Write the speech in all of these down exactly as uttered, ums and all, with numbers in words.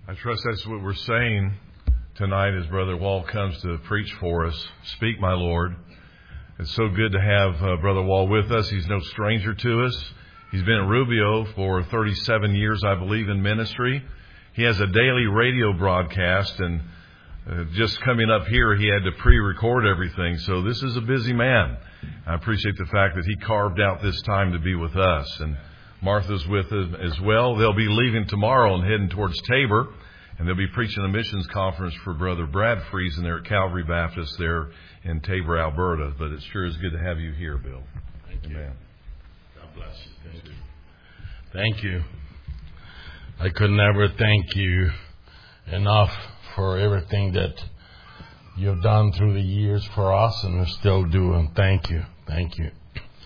I trust that's what we're saying tonight as Brother Wall comes to preach for us. Speak, my Lord. It's so good to have uh, Brother Wall with us. He's no stranger to us. He's been at Rubio for thirty-seven years, I believe, in ministry. He has a daily radio broadcast, and uh, just coming up here, he had to pre-record everything. So this is a busy man. I appreciate the fact that he carved out this time to be with us. And Martha's with us as well. They'll be leaving tomorrow and heading towards Tabor, and they'll be preaching a missions conference for Brother Brad Friesen there at Calvary Baptist there in Tabor, Alberta. But it sure is good to have you here, Bill. Thank you. Amen. God bless you. Thank you. Thank you. I could never thank you enough for everything that you've done through the years for us and are still doing. Thank you. Thank you.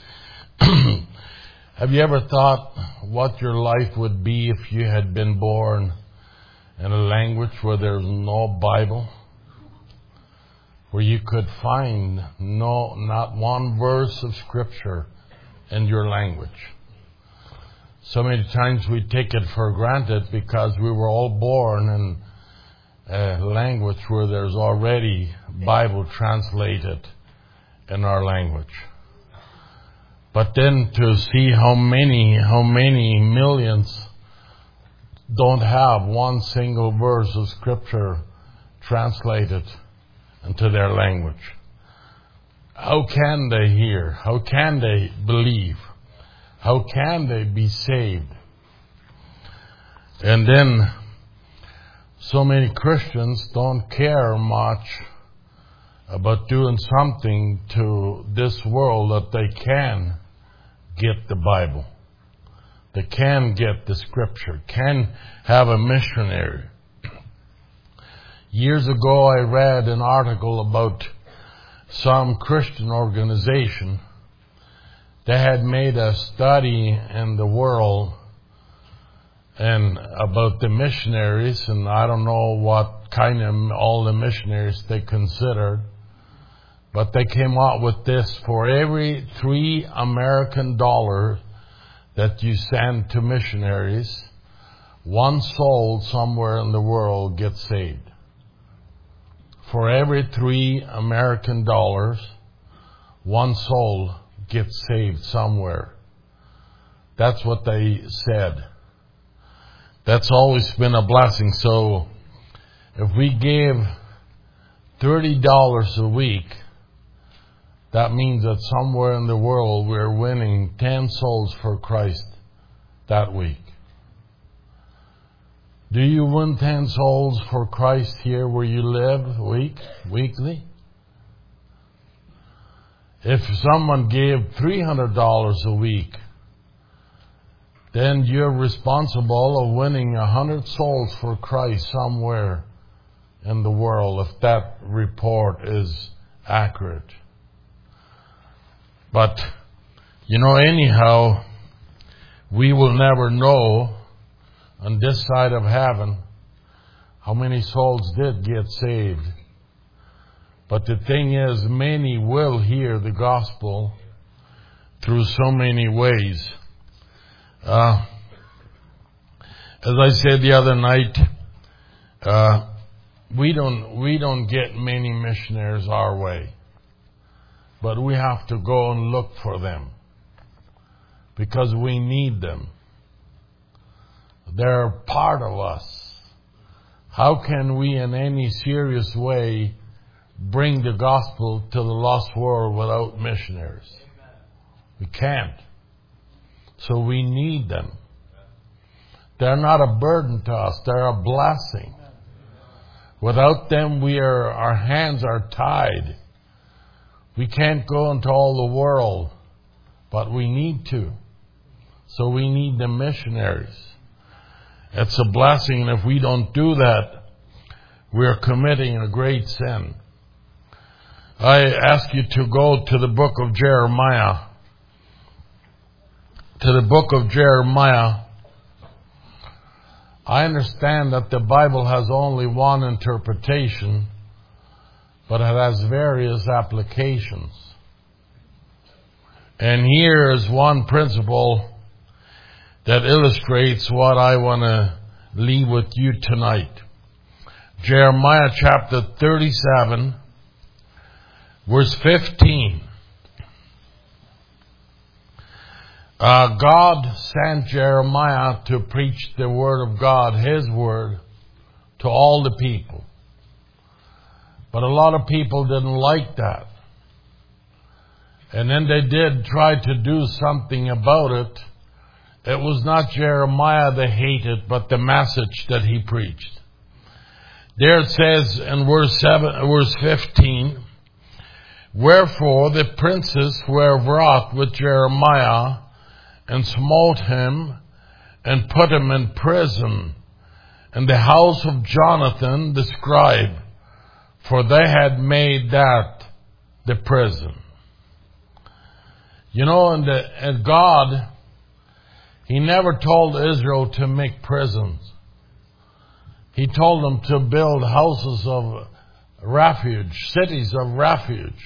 Have you ever thought what your life would be if you had been born in a language where there's no Bible? Where you could find no, not one verse of Scripture in your language. So many times we take it for granted because we were all born in a language where there's already Bible translated in our language. But then to see how many, how many millions don't have one single verse of Scripture translated into their language. How can they hear? How can they believe? How can they be saved? And then so many Christians don't care much about doing something to this world that they can get the Bible. They can get the Scripture, can have a missionary. Years ago I read an article about some Christian organization that had made a study in the world and about the missionaries, and I don't know what kind of all the missionaries they considered. But they came out with this: for every three American dollars that you send to missionaries, one soul somewhere in the world gets saved. For every three American dollars, one soul gets saved somewhere. That's what they said. That's always been a blessing. So if we gave thirty dollars a week, that means that somewhere in the world we're winning ten souls for Christ that week. Do you win ten souls for Christ here where you live week, weekly? If someone gave three hundred dollars a week, then you're responsible of winning one hundred souls for Christ somewhere in the world, if that report is accurate. But, you know, anyhow, we will never know on this side of heaven how many souls did get saved. But the thing is, many will hear the gospel through so many ways. Uh, as I said the other night, uh, we don't we don't get many missionaries our way. But we have to go and look for them because we need them. They're part of us. How can we in any serious way bring the gospel to the lost world without missionaries? We can't. So we need them. They're not a burden to us. They're a blessing. Without them, we are, our hands are tied. We can't go into all the world, but we need to. So we need the missionaries. It's a blessing, and if we don't do that, we're committing a great sin. I ask you to go to the book of Jeremiah. To the book of Jeremiah. I understand that the Bible has only one interpretation, but it has various applications. And here is one principle that illustrates what I want to leave with you tonight. Jeremiah chapter thirty-seven, verse fifteen. Uh, God sent Jeremiah to preach the word of God, His word, to all the people. But a lot of people didn't like that. And then they did try to do something about it. It was not Jeremiah they hated, but the message that he preached. There it says in verse seven, verse fifteen, wherefore the princes were wroth with Jeremiah, and smote him, and put him in prison, in the house of Jonathan the scribe, for they had made that the prison. You know, and, the, and God, He never told Israel to make prisons. He told them to build houses of refuge, cities of refuge.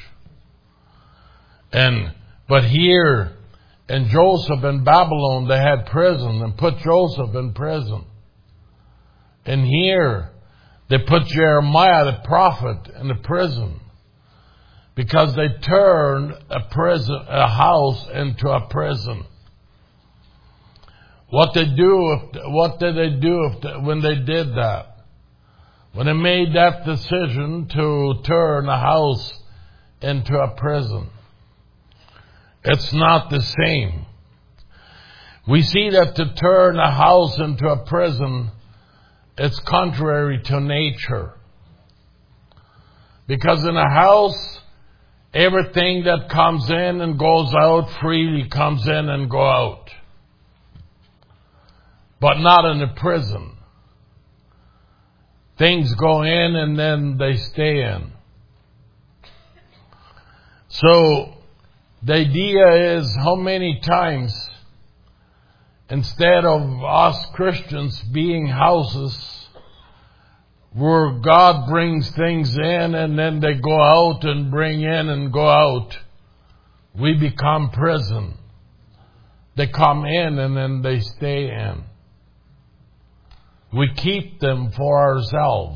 And but here in Joseph in Babylon, they had prison and put Joseph in prison. And here they put Jeremiah the prophet in the prison because they turned a prison, a house into a prison. What they do, if, what did they do if, when they did that? When they made that decision to turn a house into a prison. It's not the same. We see that to turn a house into a prison, it's contrary to nature. Because in a house, everything that comes in and goes out freely comes in and go out. But not in a prison. Things go in and then they stay in. So, the idea is how many times, instead of us Christians being houses, where God brings things in and then they go out and bring in and go out, we become prison. They come in and then they stay in. We keep them for ourselves.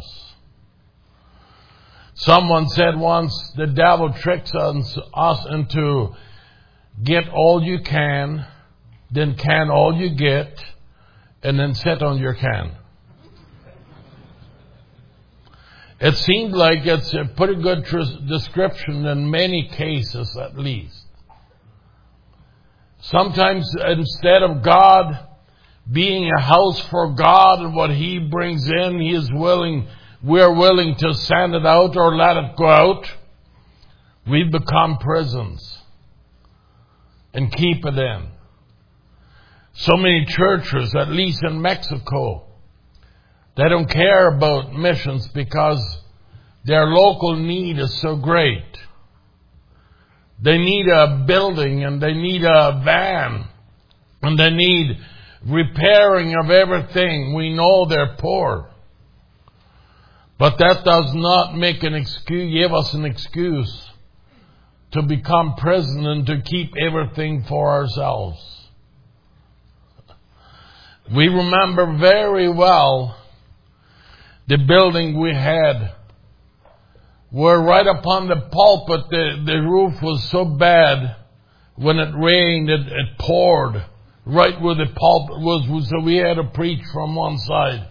Someone said once, the devil tricks us, us into get all you can, then can all you get, and then sit on your can. It seemed like it's a pretty good tr- description in many cases at least. Sometimes instead of God being a house for God and what He brings in, He is willing, we're willing to send it out or let it go out. We become prisons and keep it in. So many churches, at least in Mexico, they don't care about missions because their local need is so great. They need a building and they need a van and they need repairing of everything. We know they're poor. But that does not make an excuse, give us an excuse to become prison and to keep everything for ourselves. We remember very well the building we had where right upon the pulpit the, the roof was so bad when it rained it, it poured right where the pulpit was, so we had to preach from one side.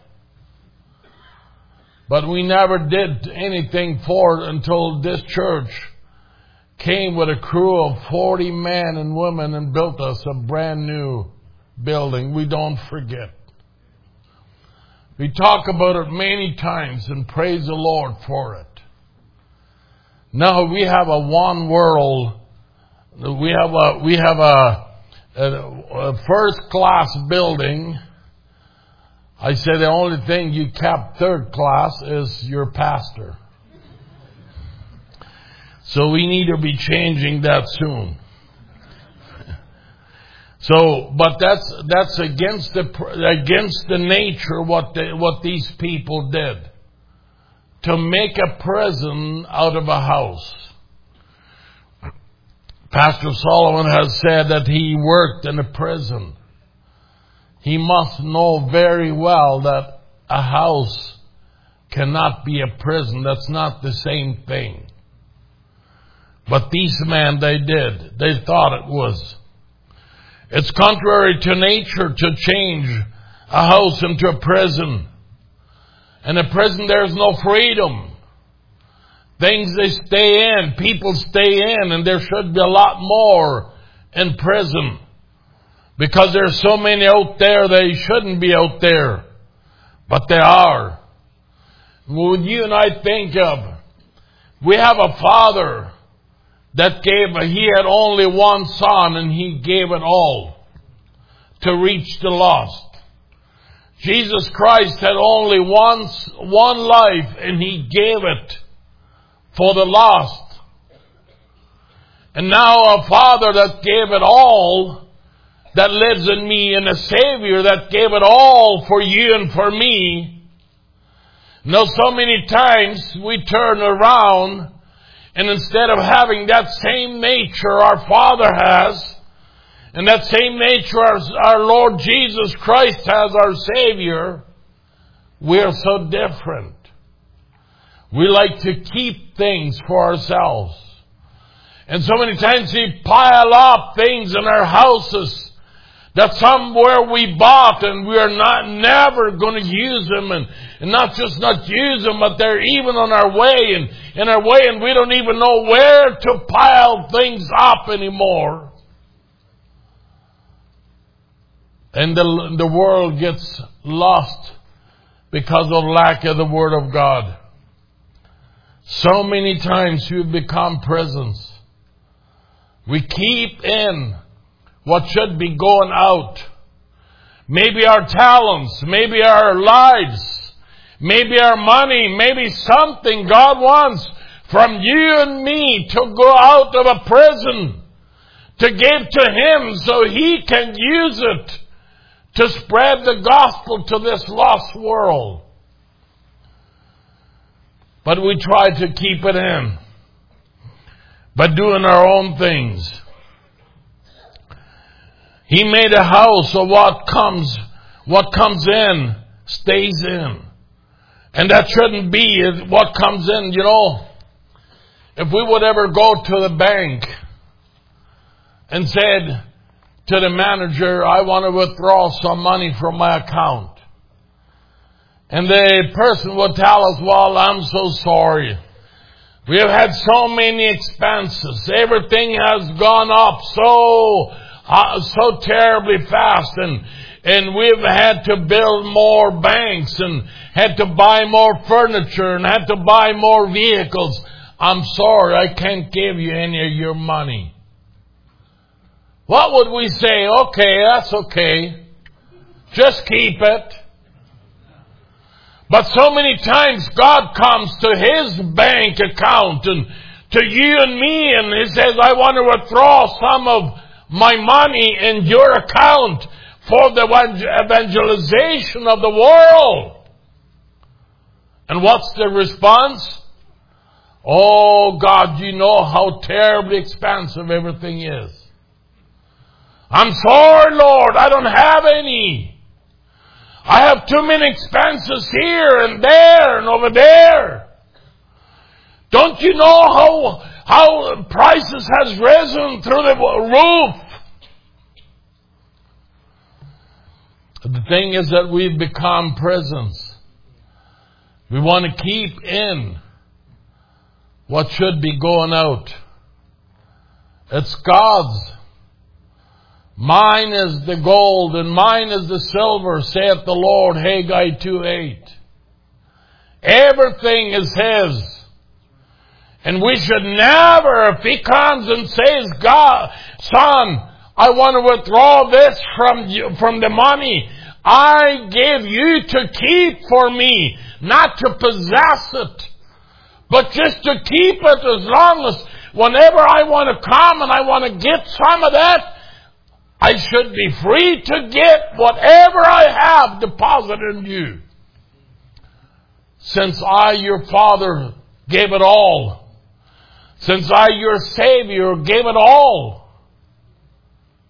But we never did anything for it until this church came with a crew of forty men and women and built us a brand new building. We don't forget. We talk about it many times and praise the Lord for it. Now we have a one world, we have a, we have a, a, a first class building. I say the only thing you kept third class is your pastor. So we need to be changing that soon. So, but that's that's against the against the nature what they, what these people did to make a prison out of a house. Pastor Solomon has said that he worked in a prison. He must know very well that a house cannot be a prison. That's not the same thing. But these men, they did. They thought it was. It's contrary to nature to change a house into a prison. In a prison, there's no freedom. Things they stay in, people stay in, and there should be a lot more in prison. Because there's so many out there, they shouldn't be out there. But they are. Would you and I think of, we have a father that gave, he had only one son and he gave it all to reach the lost. Jesus Christ had only one, one life and he gave it for the lost. And now a Father that gave it all, that lives in me, and a Savior that gave it all for you and for me. Now so many times we turn around and instead of having that same nature our Father has, and that same nature our, our Lord Jesus Christ has, our Savior, we're so different. We like to keep things for ourselves. And so many times we pile up things in our houses that somewhere we bought and we are not never going to use them, and, and not just not use them, but they're even on our way and in our way, and we don't even know where to pile things up anymore. And the, the world gets lost because of lack of the Word of God. So many times we've become prisons. We keep in what should be going out. Maybe our talents, maybe our lives, maybe our money, maybe something God wants from you and me to go out of a prison, to give to Him so He can use it to spread the gospel to this lost world. But we try to keep it in by doing our own things. He made a house, so what comes, what comes in stays in. And that shouldn't be what comes in. You know, if we would ever go to the bank and said to the manager, I want to withdraw some money from my account. And the person would tell us, well, I'm so sorry. We have had so many expenses. Everything has gone up so uh, so terribly fast. And, and we've had to build more banks and had to buy more furniture and had to buy more vehicles. I'm sorry, I can't give you any of your money. What would we say? Okay, that's okay. Just keep it. But so many times God comes to His bank account and to you and me, and He says, I want to withdraw some of my money in your account for the evangelization of the world. And what's the response? Oh God, you know how terribly expensive everything is. I'm sorry, Lord, I don't have any. I have too many expenses here and there and over there. Don't you know how how prices has risen through the roof? The thing is that we've become prisons. We want to keep in what should be going out. It's God's. Mine is the gold and mine is the silver, saith the Lord, Haggai two eight. Everything is His. And we should never, if He comes and says, God, son, I want to withdraw this from you, from the money I gave you to keep for me, not to possess it, but just to keep it as long as whenever I want to come and I want to get some of that, I should be free to get whatever I have deposited in you. Since I, your Father, gave it all. Since I, your Savior, gave it all.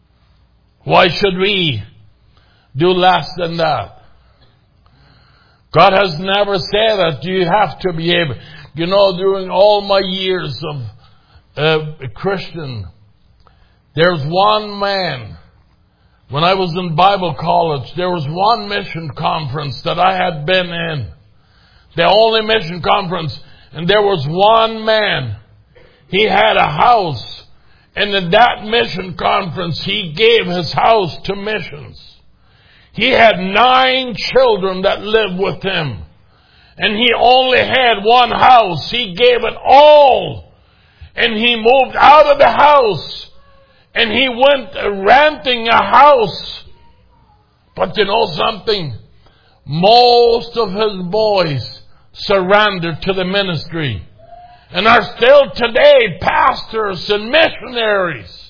Why should we do less than that? God has never said that you have to be able. You know, during all my years of uh, Christian, there's one man. When I was in Bible college, there was one mission conference that I had been in. The only mission conference. And there was one man. He had a house. And in that mission conference, he gave his house to missions. He had nine children that lived with him. And he only had one house. He gave it all. And he moved out of the house. And he went renting a house. But you know something? Most of his boys surrendered to the ministry. And are still today pastors and missionaries.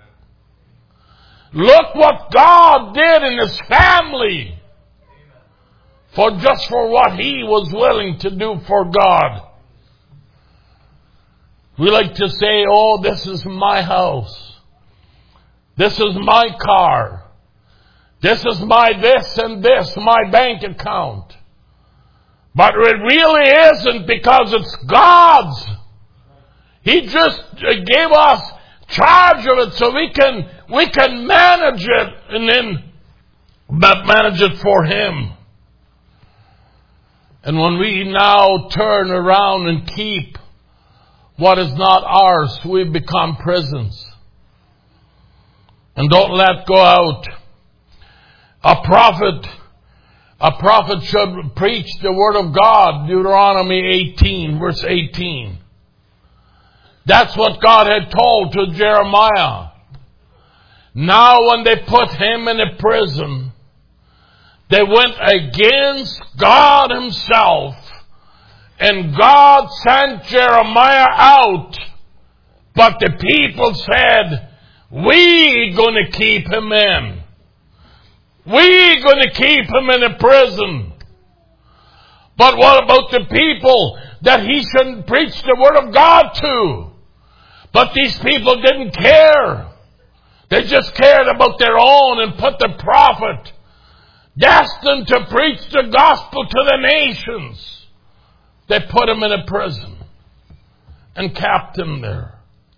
Look what God did in his family. For just for what he was willing to do for God. We like to say, oh, this is my house. This is my car. This is my this and this, my bank account. But it really isn't, because it's God's. He just gave us charge of it so we can we can manage it and then manage it for Him. And when we now turn around and keep what is not ours, we become prisons. And don't let go out. A prophet, a prophet should preach the word of God. Deuteronomy eighteen, verse eighteen. That's what God had told to Jeremiah. Now when they put him in a prison, they went against God Himself. And God sent Jeremiah out. But the people said, we're going to keep him in. We're going to keep him in a prison. But what about the people that he shouldn't preach the word of God to? But these people didn't care. They just cared about their own and put the prophet destined to preach the gospel to the nations. They put him in a prison and kept him there.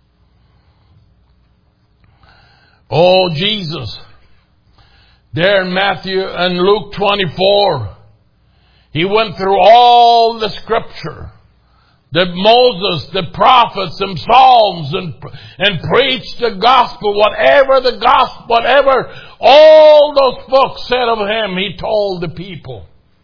Oh, Jesus. There in Matthew and Luke twenty-four, He went through all the scripture. The Moses, the prophets, and Psalms, and, and preached the gospel, whatever the gospel, whatever all those books said of Him, He told the people.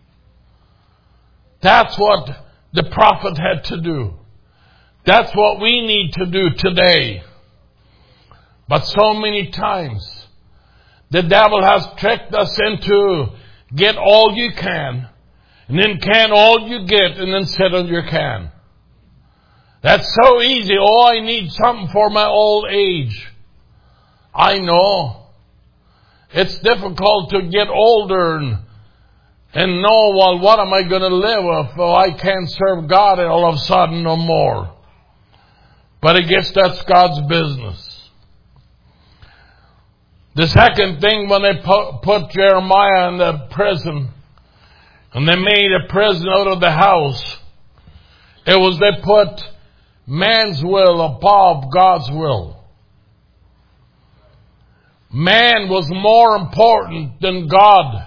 That's what the prophet had to do. That's what we need to do today. But so many times, the devil has tricked us into get all you can, and then can all you get, and then sit on your can. That's so easy. Oh, I need something for my old age. I know. It's difficult to get older and, and know, well, what am I going to live with? Oh, I can't serve God all of a sudden no more. But I guess that's God's business. The second thing, when they put, put Jeremiah in the prison, and they made a prison out of the house, it was they put man's will above God's will. Man was more important than God.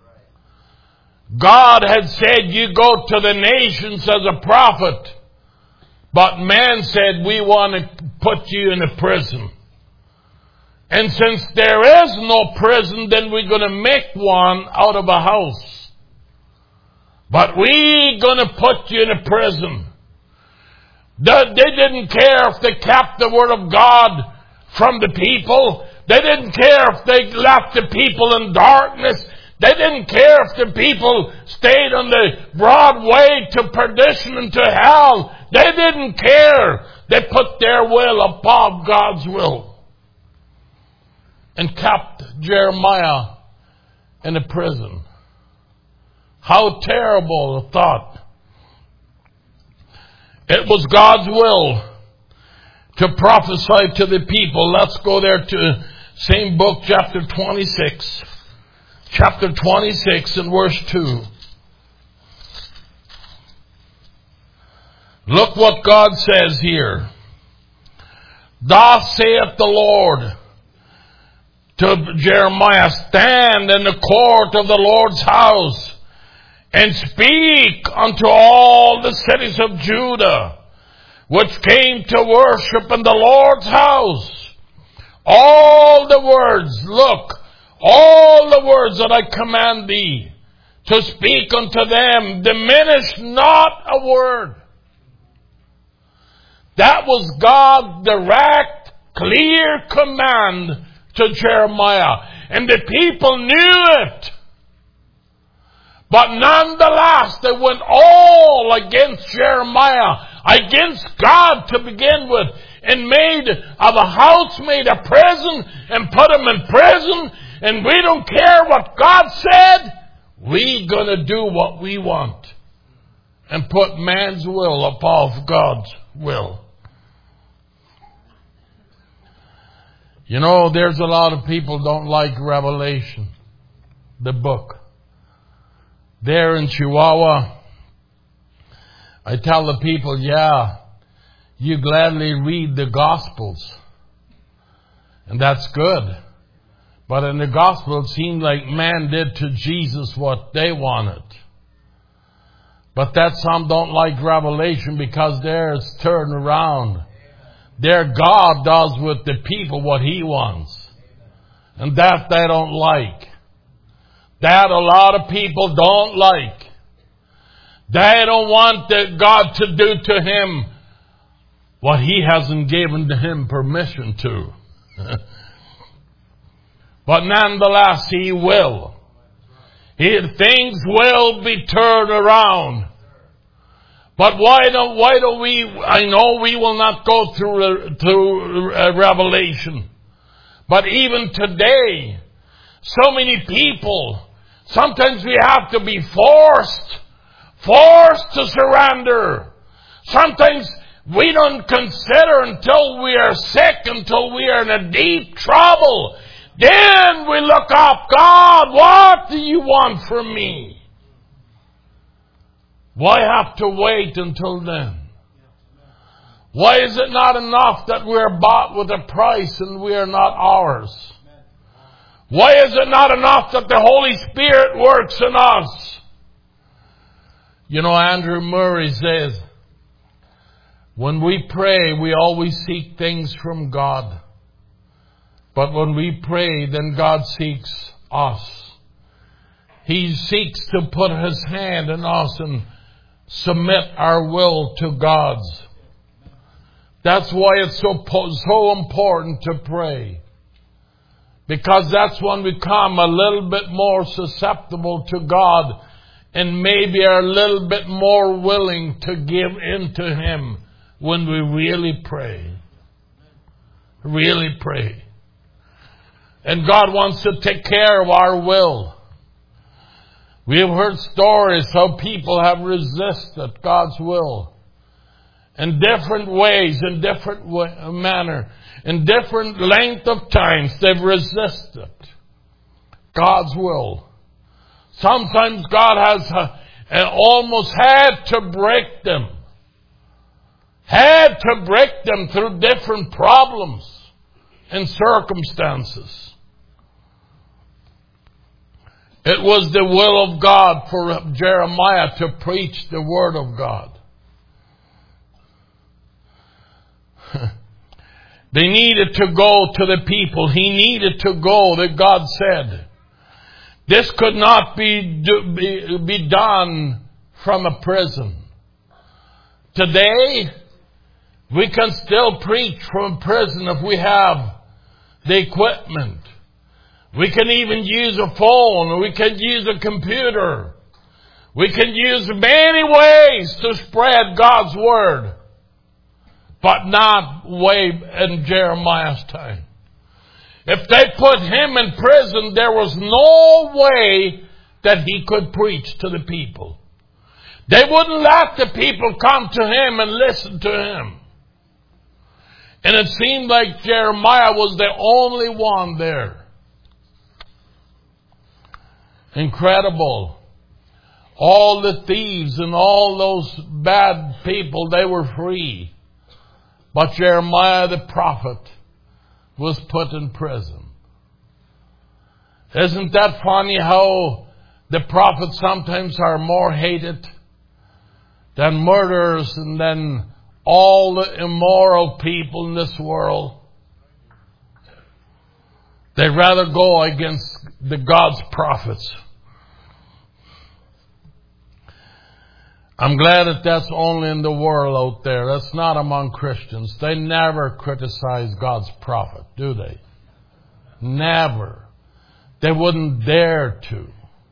God had said, you go to the nations as a prophet. But man said, we want to put you in a prison. And since there is no prison, then we're going to make one out of a house. But we're going to put you in a prison. They didn't care if they kept the word of God from the people. They didn't care if they left the people in darkness. They didn't care if the people stayed on the broad way to perdition and to hell. They didn't care. They put their will above God's will. And kept Jeremiah in a prison. How terrible a thought. It was God's will to prophesy to the people. Let's go there to same book, chapter twenty-six. Chapter twenty-six and verse two. Look what God says here. Thus saith the Lord to Jeremiah, stand in the court of the Lord's house and speak unto all the cities of Judah, which came to worship in the Lord's house. All the words, look, all the words that I command thee to speak unto them, diminish not a word. That was God's direct, clear command to Jeremiah. And the people knew it. But nonetheless, they went all against Jeremiah, against God to begin with, and made of a house made a prison, and put him in prison, and we don't care what God said. We're going to do what we want and put man's will above God's will. You know, there's a lot of people don't like Revelation, the book. There in Chihuahua, I tell the people, yeah, you gladly read the Gospels. And that's good. But in the Gospel, it seemed like man did to Jesus what they wanted. But that some don't like Revelation because theirs turned around. Their God does with the people what He wants. And that they don't like. That a lot of people don't like. They don't want the God to do to him what He hasn't given to him permission to. But nonetheless, He will. He, things will be turned around. But why don't, why don't we, I know we will not go through, through uh, Revelation. But even today, so many people, sometimes we have to be forced, forced to surrender. Sometimes we don't consider until we are sick, until we are in a deep trouble. Then we look up, God, what do you want from me? Why have to wait until then? Why is it not enough that we are bought with a price and we are not ours? Why is it not enough that the Holy Spirit works in us? You know, Andrew Murray says, when we pray, we always seek things from God. But when we pray, then God seeks us. He seeks to put His hand in us and submit our will to God's. That's why it's so, so important to pray. Because that's when we become a little bit more susceptible to God and maybe are a little bit more willing to give in to Him when we really pray. Really pray. And God wants to take care of our will. We have heard stories how people have resisted God's will in different ways, in different way, manner, in different length of times. They've resisted God's will. Sometimes God has uh, almost had to break them, had to break them through different problems and circumstances. It was the will of God for Jeremiah to preach the Word of God. They needed to go to the people. He needed to go, that God said. This could not be, do, be, be done from a prison. Today, we can still preach from prison if we have the equipment. We can even use a phone. We can use a computer. We can use many ways to spread God's Word. But not way in Jeremiah's time. If they put him in prison, there was no way that he could preach to the people. They wouldn't let the people come to him and listen to him. And it seemed like Jeremiah was the only one there. Incredible. All the thieves and all those bad people, they were free. But Jeremiah the prophet was put in prison. Isn't that funny how the prophets sometimes are more hated than murderers and than all the immoral people in this world? They'd rather go against the God's prophets. I'm glad that that's only in the world out there. That's not among Christians. They never criticize God's prophet, do they? Never. They wouldn't dare to.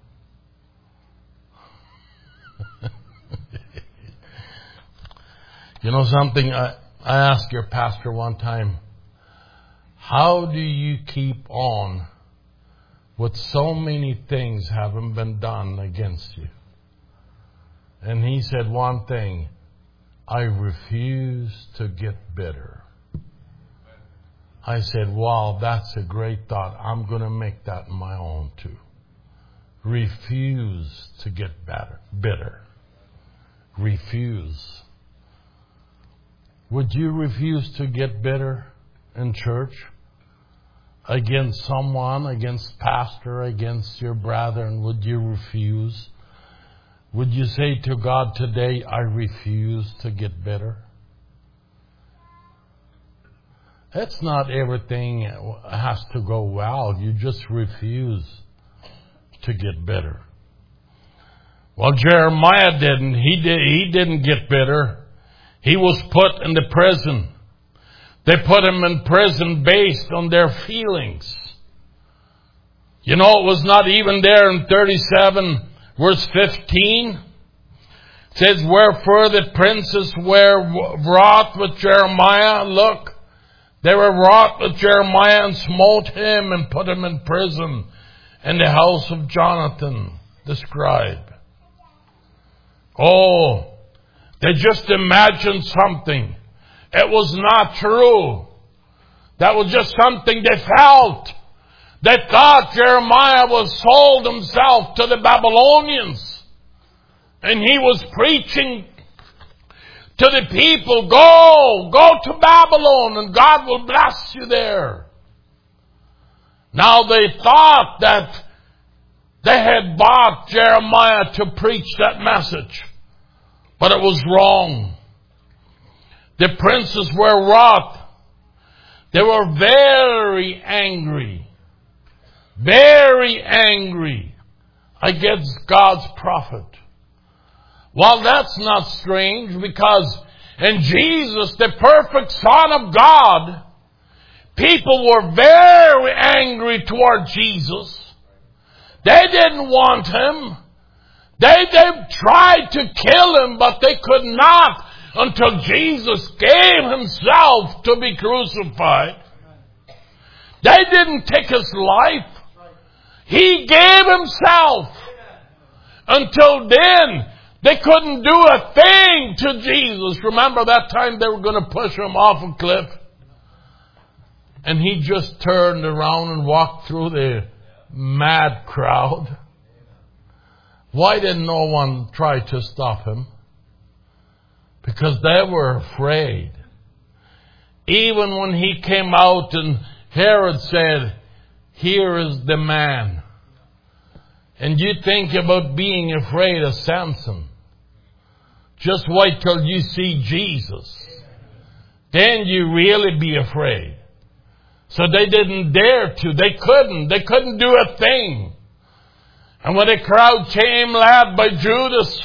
You know something? I, I asked your pastor one time, how do you keep on with so many things having been done against you? And he said one thing, I refuse to get bitter. I said, wow, that's a great thought. I'm going to make that my own too. Refuse to get better, bitter. Refuse. Would you refuse to get bitter in church? Against someone, against pastor, against your brethren, would you refuse? Would you say to God today, I refuse to get bitter? It's not everything has to go well. You just refuse to get bitter. Well, Jeremiah didn't. He did, he didn't get bitter. He was put in the prison. They put him in prison based on their feelings. You know, it was not even there in thirty-seven, verse fifteen. It says, wherefore the princes were wroth with Jeremiah. Look, they were wroth with Jeremiah and smote him and put him in prison in the house of Jonathan, the scribe. Oh, they just imagined something. It was not true. That was just something they felt. They thought Jeremiah was sold himself to the Babylonians. And he was preaching to the people, go, go to Babylon and God will bless you there. Now they thought that they had bought Jeremiah to preach that message. But it was wrong. The princes were wroth. They were very angry. Very angry against God's prophet. Well, that's not strange because in Jesus, the perfect Son of God, people were very angry toward Jesus. They didn't want him. They, they tried to kill him, but they could not until Jesus gave himself to be crucified. They didn't take his life. He gave himself. Until then, they couldn't do a thing to Jesus. Remember that time they were going to push him off a cliff? And he just turned around and walked through the mad crowd. Why didn't no one try to stop him? Because they were afraid. Even when he came out and Herod said, here is the man. And you think about being afraid of Samson. Just wait till you see Jesus. Then you really be afraid. So they didn't dare to. They couldn't. They couldn't do a thing. And when the crowd came led by Judas,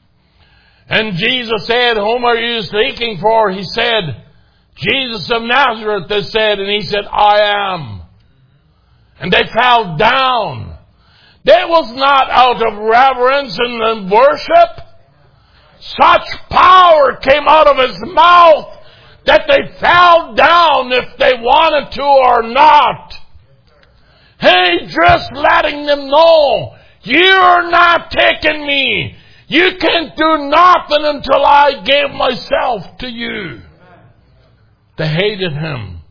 and Jesus said, whom are you seeking for? He said, Jesus of Nazareth, they said, and he said, I am. And they fell down. That was not out of reverence and worship. Such power came out of his mouth that they fell down if they wanted to or not. Hey, just letting them know, you're not taking me. You can't do nothing until I gave myself to you. They hated him.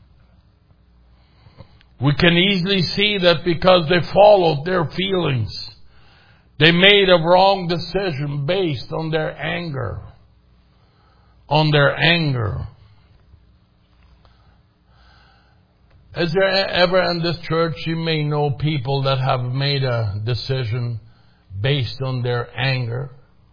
We can easily see that because they followed their feelings. They made a wrong decision based on their anger. On their anger. Is there ever in this church you may know people that have made a decision based on their anger?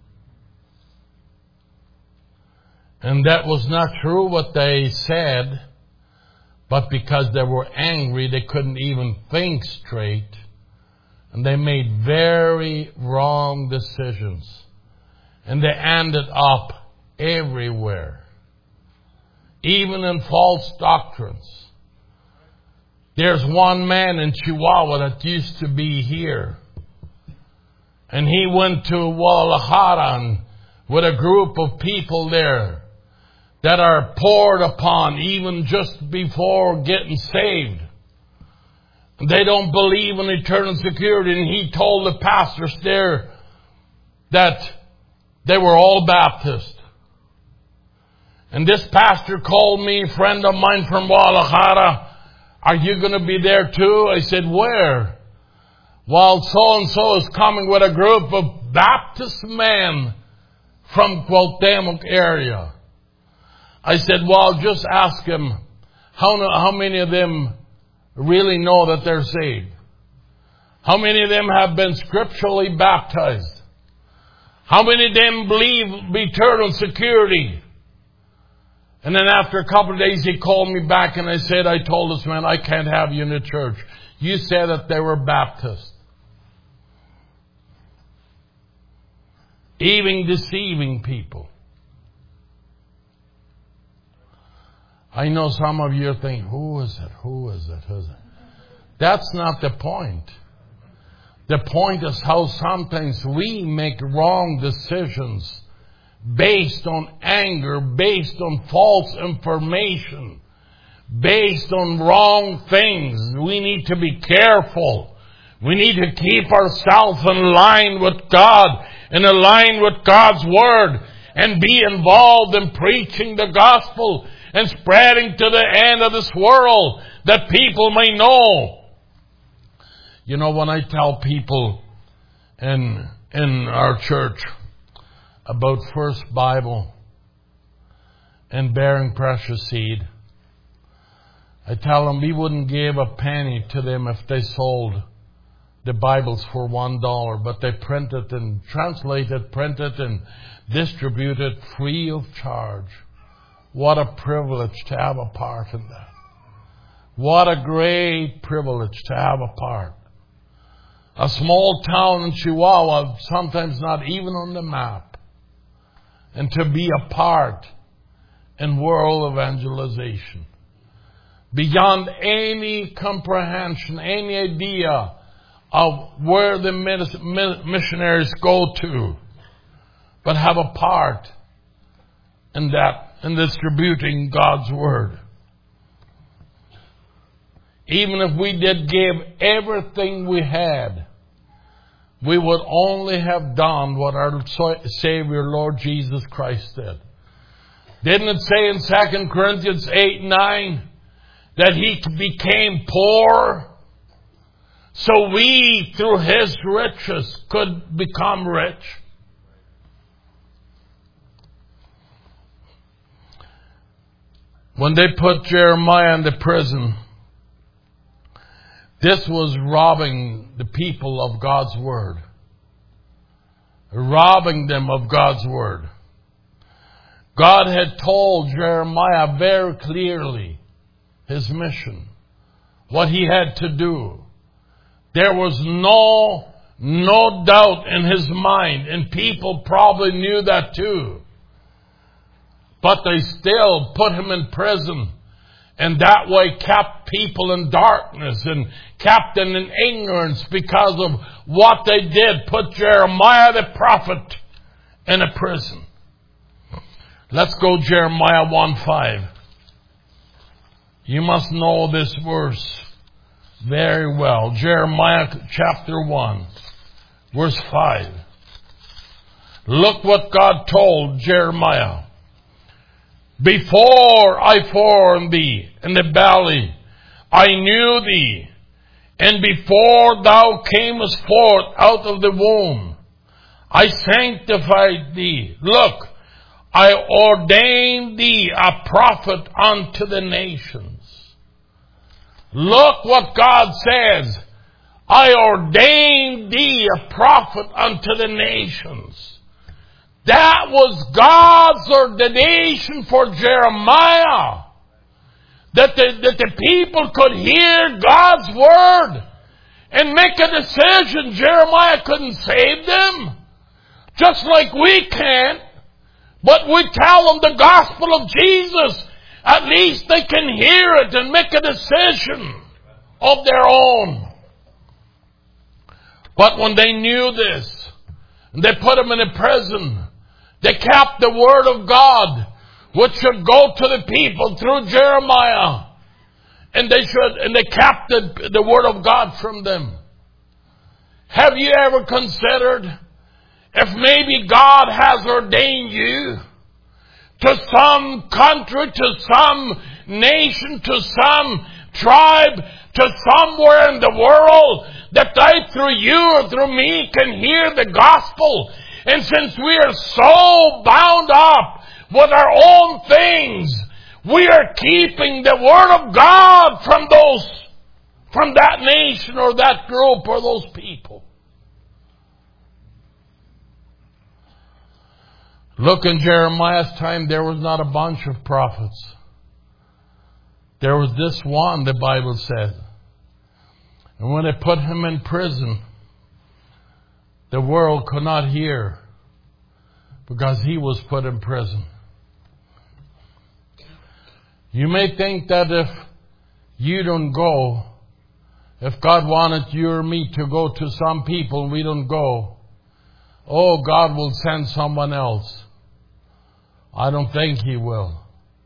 And that was not true what they said, but because they were angry, they couldn't even think straight. And they made very wrong decisions. And they ended up everywhere. Even in false doctrines. There's one man in Chihuahua that used to be here. And he went to Guadalajara with a group of people there that are poured upon even just before getting saved. They don't believe in eternal security. And he told the pastors there that they were all Baptist. And this pastor called me, a friend of mine from Guadalajara. Are you going to be there too? I said, where? Well, so-and-so is coming with a group of Baptist men from Cuauhtemoc area. I said, well, just ask him, how, how many of them really know that they're saved? How many of them have been scripturally baptized? How many of them believe eternal security? And then after a couple of days, he called me back and I said, I told this man, I can't have you in the church. You said that they were Baptist. Even deceiving people. I know some of you think, who is it? Who is it? Who is it? That's not the point. The point is how sometimes we make wrong decisions based on anger, based on false information, based on wrong things. We need to be careful. We need to keep ourselves in line with God, and in line with God's Word, and be involved in preaching the gospel and spreading to the end of this world that people may know. You know, when I tell people in, in our church about First Bible and bearing precious seed, I tell them we wouldn't give a penny to them if they sold the Bibles for one dollar, but they print it and translate it, print it and distribute it free of charge. What a privilege to have a part in that. What a great privilege to have a part. A small town in Chihuahua, sometimes not even on the map. And to be a part in world evangelization. Beyond any comprehension, any idea of where the missionaries go to. But have a part in that, in distributing God's Word. Even if we did give everything we had, we would only have done what our Savior, Lord Jesus Christ did. Didn't it say in Second Corinthians eight nine that He became poor so we, through His riches, could become rich? When they put Jeremiah in the prison, this was robbing the people of God's Word. Robbing them of God's Word. God had told Jeremiah very clearly his mission. What he had to do. There was no, no doubt in his mind. And people probably knew that too. But they still put him in prison. And that way kept people in darkness and kept them in ignorance because of what they did. Put Jeremiah the prophet in a prison. Let's go Jeremiah one five. You must know this verse very well. Jeremiah chapter one, verse five. Look what God told Jeremiah. Before I formed thee in the belly, I knew thee. And before thou camest forth out of the womb, I sanctified thee. Look, I ordained thee a prophet unto the nations. Look what God says. I ordained thee a prophet unto the nations. That was God's ordination for Jeremiah. That the, that the people could hear God's word and make a decision. Jeremiah couldn't save them, just like we can't. But we tell them the gospel of Jesus. At least they can hear it and make a decision of their own. But when they knew this, they put him in a prison. They kept the word of God, which should go to the people through Jeremiah. And they should, and they kept the, the word of God from them. Have you ever considered if maybe God has ordained you to some country, to some nation, to some tribe, to somewhere in the world, that they through you or through me can hear the gospel? And since we are so bound up with our own things, we are keeping the word of God from those, from that nation or that group or those people. Look, in Jeremiah's time, there was not a bunch of prophets. There was this one, the Bible says. And when they put him in prison, the world could not hear because he was put in prison. You may think that if you don't go, if God wanted you or me to go to some people and we don't go, oh, God will send someone else. I don't think He will.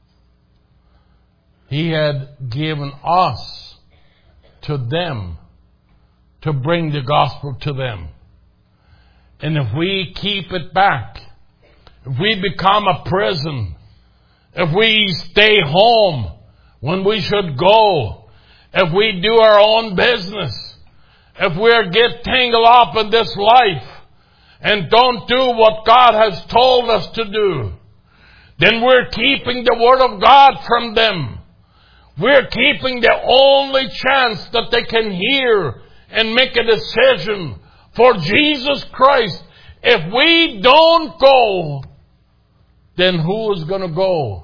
He had given us to them to bring the gospel to them. And if we keep it back, if we become a prison, if we stay home when we should go, if we do our own business, if we get tangled up in this life and don't do what God has told us to do, then we're keeping the word of God from them. We're keeping the only chance that they can hear and make a decision for Jesus Christ. If we don't go, then who is going to go?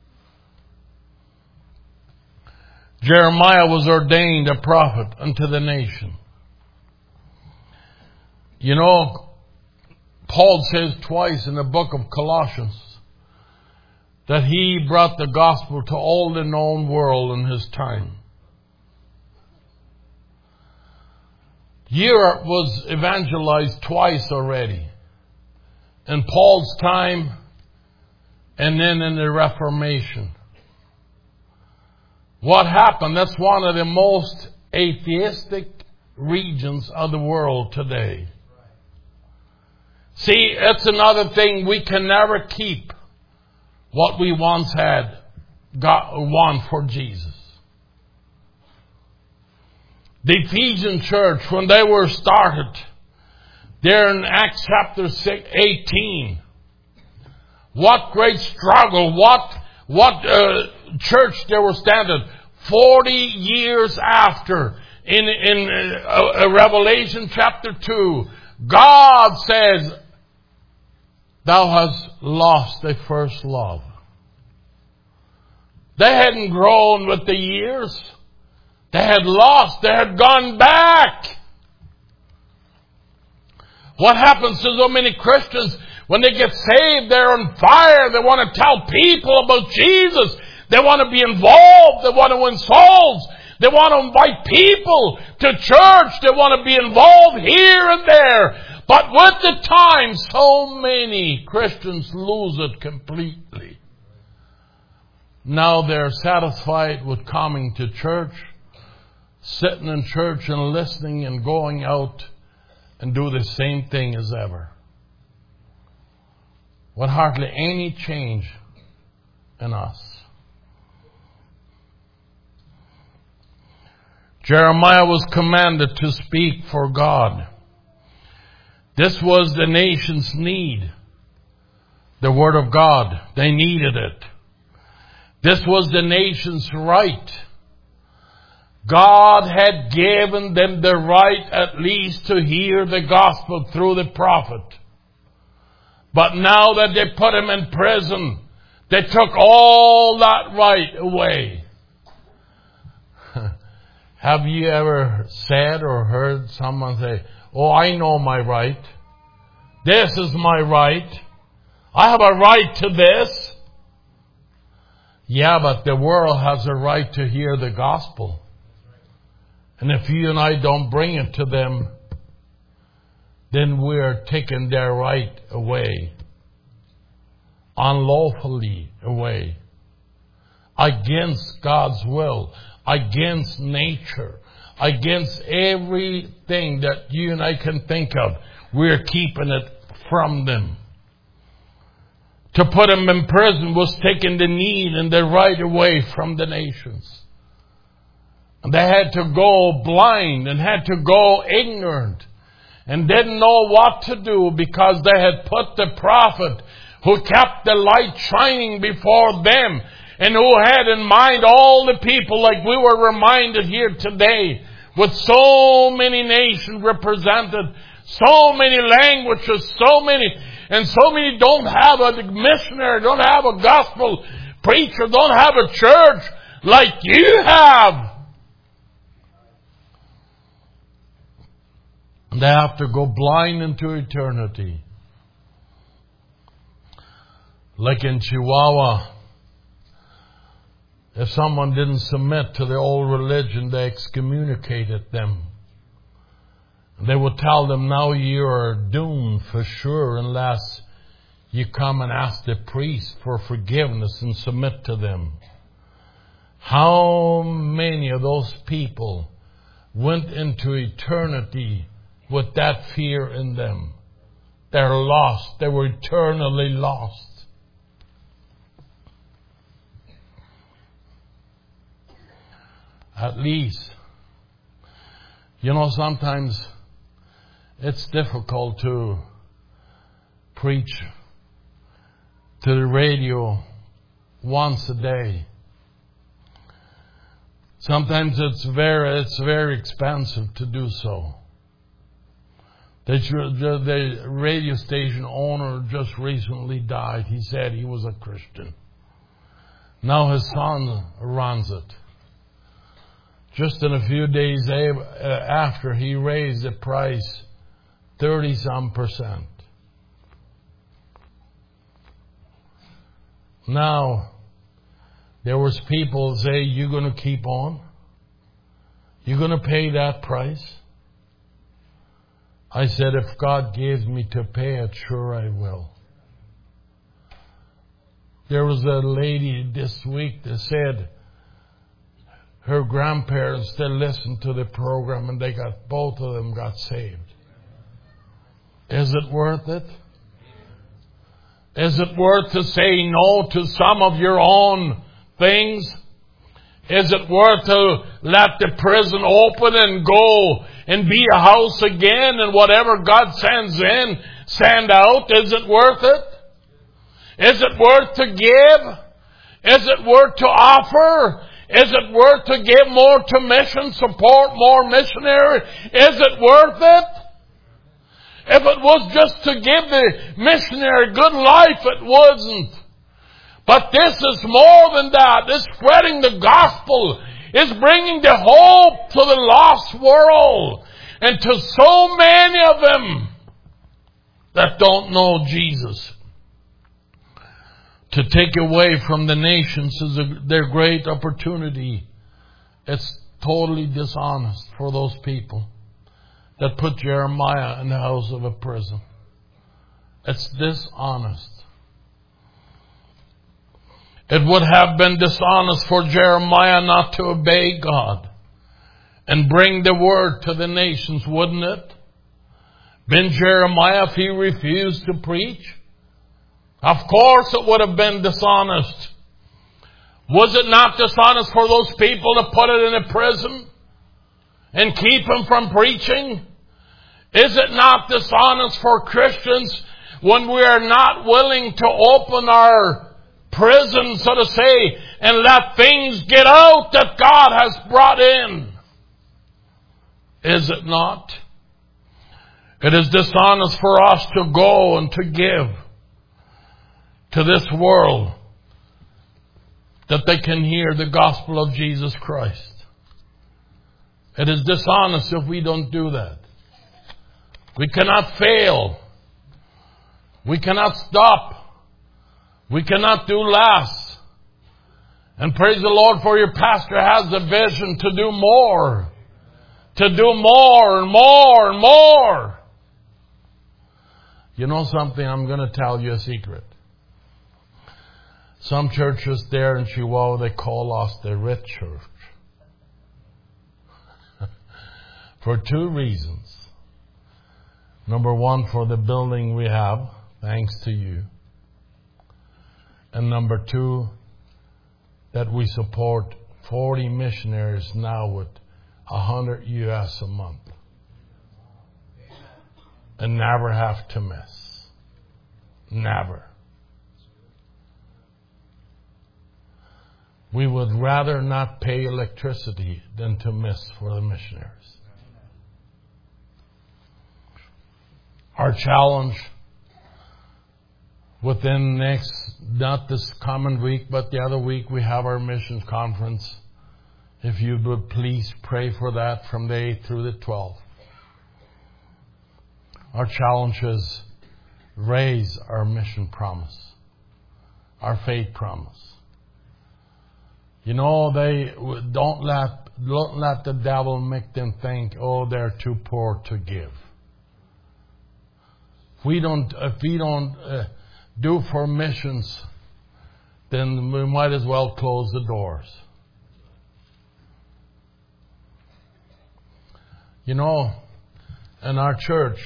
Jeremiah was ordained a prophet unto the nation. You know, Paul says twice in the book of Colossians that he brought the gospel to all the known world in his time. Europe was evangelized twice already. In Paul's time and then in the Reformation. What happened? That's one of the most atheistic regions of the world today. See, it's another thing. We can never keep what we once had, got won for Jesus. The Ephesian church, when they were started, there in Acts chapter eighteen, what great struggle, what what uh, church they were standing. Forty years after, in in uh, uh, Revelation chapter two, God says, "Thou hast lost thy first love." They hadn't grown with the years. They had lost. They had gone back. What happens to so many Christians when they get saved? They're on fire. They want to tell people about Jesus. They want to be involved. They want to win souls. They want to invite people to church. They want to be involved here and there. But with the time, so many Christians lose it completely. Now they're satisfied with coming to church, sitting in church and listening and going out and do the same thing as ever. With hardly any change in us. Jeremiah was commanded to speak for God. This was the nation's need. The Word of God. They needed it. This was the nation's right. God had given them the right at least to hear the gospel through the prophet. But now that they put him in prison, they took all that right away. Have you ever said or heard someone say, "Oh, I know my right. This is my right. I have a right to this." Yeah, but the world has a right to hear the gospel. And if you and I don't bring it to them, then we're taking their right away. Unlawfully away. Against God's will. Against nature. Against everything that you and I can think of. We're keeping it from them. To put them in prison was taking the need and the right away from the nations. And they had to go blind and had to go ignorant and didn't know what to do because they had put the prophet who kept the light shining before them and who had in mind all the people, like we were reminded here today, with so many nations represented, so many languages, so many, and so many don't have a missionary, don't have a gospel preacher, don't have a church like you have. And they have to go blind into eternity. Like in Chihuahua, if someone didn't submit to the old religion, they excommunicated them. They would tell them, now you are doomed for sure unless you come and ask the priest for forgiveness and submit to them. How many of those people went into eternity with that fear in them? They're lost. They were eternally lost. At least, you know, sometimes it's difficult to preach to the radio once a day. Sometimes it's very, it's very expensive to do so. The, the radio station owner just recently died. He said he was a Christian. Now his son runs it. Just in a few days after, he raised the price thirty some percent. Now, there was people say, "You're going to keep on? You're going to pay that price?" I said, if God gives me to pay it, sure I will. There was a lady this week that said her grandparents still listened to the program and they got, both of them got saved. Is it worth it? Is it worth to say no to some of your own things? Is it worth to let the prison open and go and be a house again and whatever God sends in, send out? Is it worth it? Is it worth to give? Is it worth to offer? Is it worth to give more to mission, support more missionary? Is it worth it? If it was just to give the missionary good life, it wasn't. But this is more than that. It's spreading the gospel. It's bringing the hope to the lost world. And to so many of them that don't know Jesus. To take away from the nations is a, their great opportunity. It's totally dishonest for those people that put Jeremiah in the house of a prison. It's dishonest. It would have been dishonest for Jeremiah not to obey God and bring the word to the nations, wouldn't it? Been Jeremiah if he refused to preach? Of course it would have been dishonest. Was it not dishonest for those people to put it in a prison and keep him from preaching? Is it not dishonest for Christians when we are not willing to open our prison, so to say, and let things get out that God has brought in? Is it not? It is dishonest for us to go and to give to this world that they can hear the gospel of Jesus Christ. It is dishonest if we don't do that. We cannot fail. We cannot stop. We cannot do less. And praise the Lord for your pastor has the vision to do more. To do more and more and more. You know something? I'm going to tell you a secret. Some churches there in Chihuahua, they call us the rich church. For two reasons. Number one, for the building we have, thanks to you. And number two, that we support forty missionaries now with one hundred U S a month. And never have to miss. Never. We would rather not pay electricity than to miss for the missionaries. Our challenge within next, not this coming week, but the other week, we have our missions conference. If you would please pray for that from the eighth through the twelfth. Our challenge is raise our mission promise, our faith promise. You know, they don't let don't let the devil make them think, oh, they're too poor to give. If we don't, if we don't uh, do for missions, then we might as well close the doors. You know, in our church,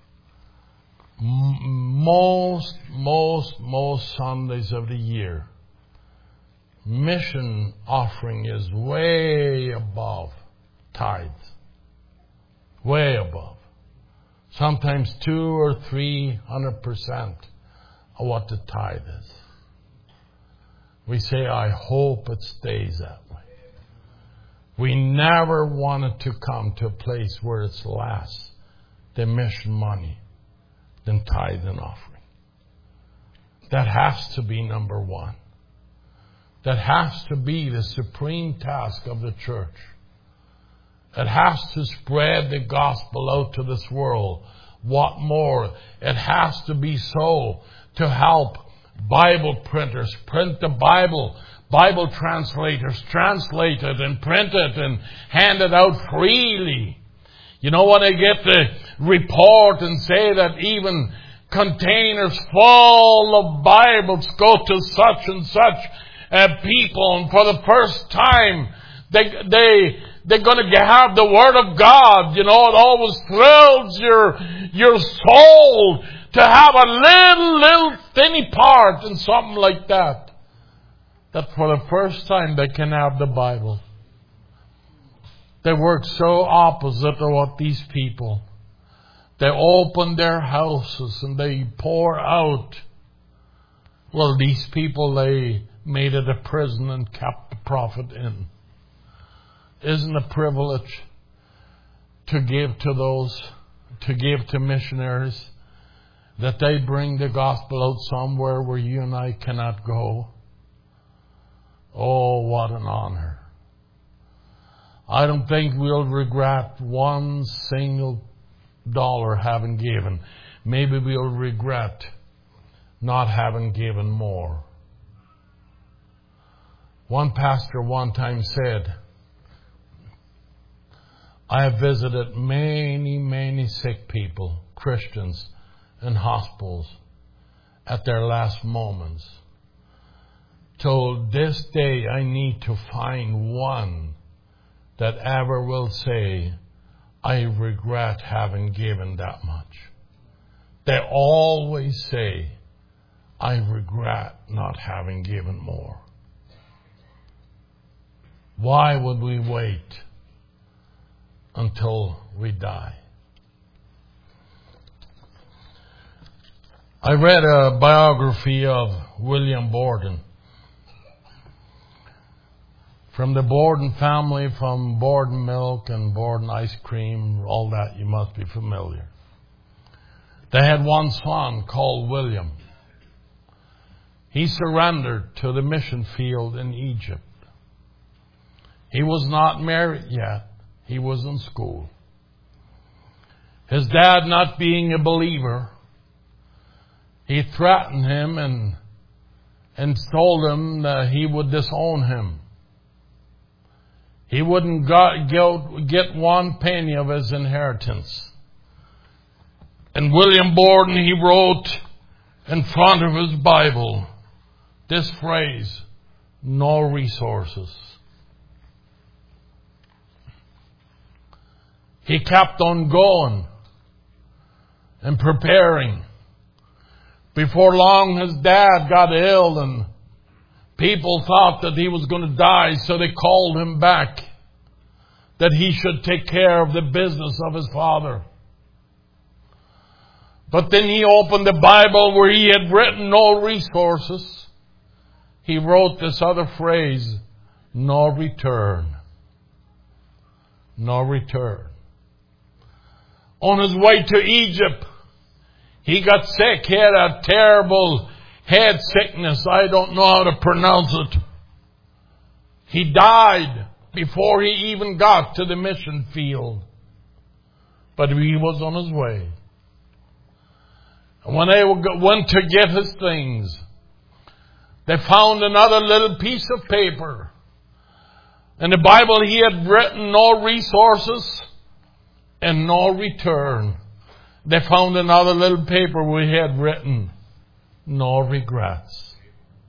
m- most, most, most Sundays of the year, mission offering is way above tithes. Way above. Sometimes two or three hundred percent of what the tithe is. We say, I hope it stays that way. We never wanted to come to a place where it's less than mission money than tithe and offering. That has to be number one. That has to be the supreme task of the church. It has to spread the gospel out to this world. What more? It has to be so to help Bible printers print the Bible, Bible translators translate it and print it and hand it out freely. You know, when I get the report and say that even containers full of Bibles go to such and such uh, people, and for the first time they they they're going to have the Word of God. You know, it always thrills your your soul to have a little little tiny part in something like that. That for the first time they can have the Bible. They work so opposite of what these people. They open their houses and they pour out. Well, these people, they made it a prison and kept the prophet in. Isn't a privilege to give to those, to give to missionaries, that they bring the gospel out somewhere where you and I cannot go? Oh, what an honor. I don't think we'll regret one single dollar having given. Maybe we'll regret not having given more. One pastor one time said, I have visited many, many sick people, Christians, in hospitals at their last moments. Till this day, I need to find one that ever will say, I regret having given that much. They always say, I regret not having given more. Why would we wait until we die? I read a biography of William Borden. From the Borden family, from Borden milk and Borden ice cream, all that you must be familiar. They had one son called William. He surrendered to the mission field in Egypt. He was not married yet. He was in school. His dad, not being a believer, he threatened him and, and told him that he would disown him. He wouldn't got, get one penny of his inheritance. And William Borden, he wrote in front of his Bible this phrase, no resources. He kept on going and preparing. Before long, his dad got ill and people thought that he was going to die, so they called him back, that he should take care of the business of his father. But then he opened the Bible where he had written no resources. He wrote this other phrase, no return. No return. On his way to Egypt, he got sick. He had a terrible head sickness. I don't know how to pronounce it. He died before he even got to the mission field. But he was on his way. And when they went to get his things, they found another little piece of paper. In the Bible, he had written no resources and no return. They found another little paper where he had written no regrets.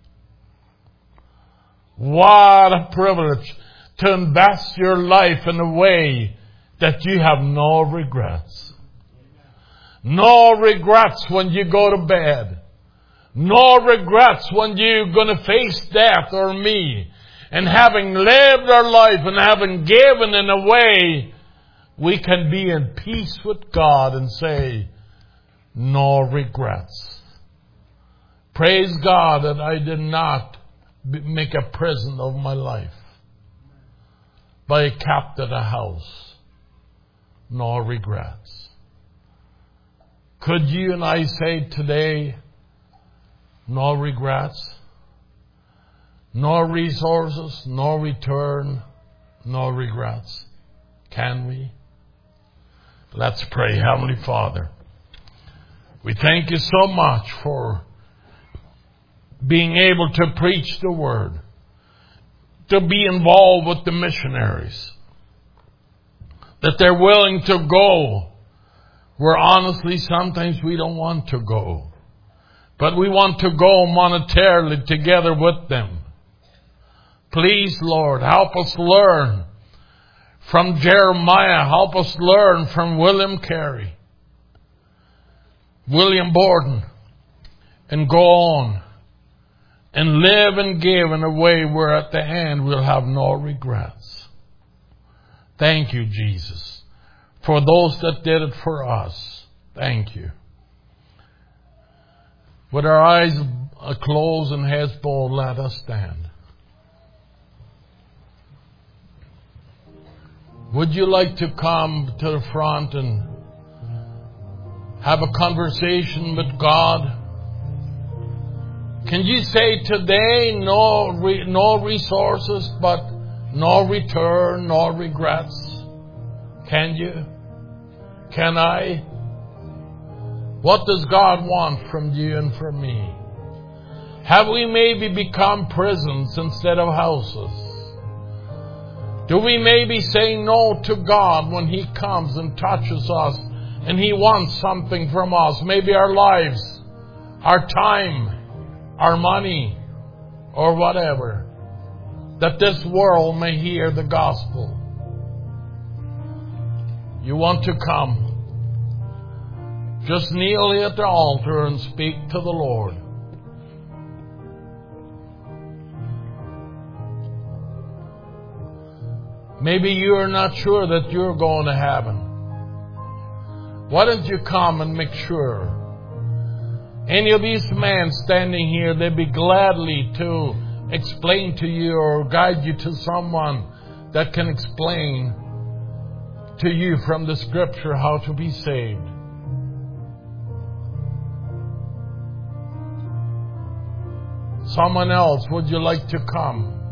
What a privilege to invest your life in a way that you have no regrets. No regrets when you go to bed. No regrets when you're going to face death or me. And having lived our life and having given in a way, we can be in peace with God and say, no regrets. Praise God that I did not make a prison of my life. But I kept at a house. No regrets. Could you and I say today, no regrets, no resources, no return, no regrets? Can we? Let's pray. Heavenly Father, we thank you so much for being able to preach the Word, to be involved with the missionaries, that they're willing to go where honestly sometimes we don't want to go. But we want to go monetarily together with them. Please, Lord, help us learn from Jeremiah. Help us learn from William Carey, William Borden, and go on and live and give in a way where at the end we'll have no regrets. Thank you, Jesus, for those that did it for us. Thank you. With our eyes closed and heads bowed, let us stand. Would you like to come to the front and have a conversation with God? Can you say today, no, re, no resources, but no return, no regrets? Can you? Can I? What does God want from you and from me? Have we maybe become prisons instead of houses? Do we maybe say no to God when He comes and touches us and He wants something from us? Maybe our lives, our time, our money, or whatever, that this world may hear the gospel. You want to come? Just kneel at the altar and speak to the Lord. Maybe you are not sure that you're going to heaven. Why don't you come and make sure? Any of these men standing here, they'd be gladly to explain to you or guide you to someone that can explain to you from the Scripture how to be saved. Someone else, would you like to come?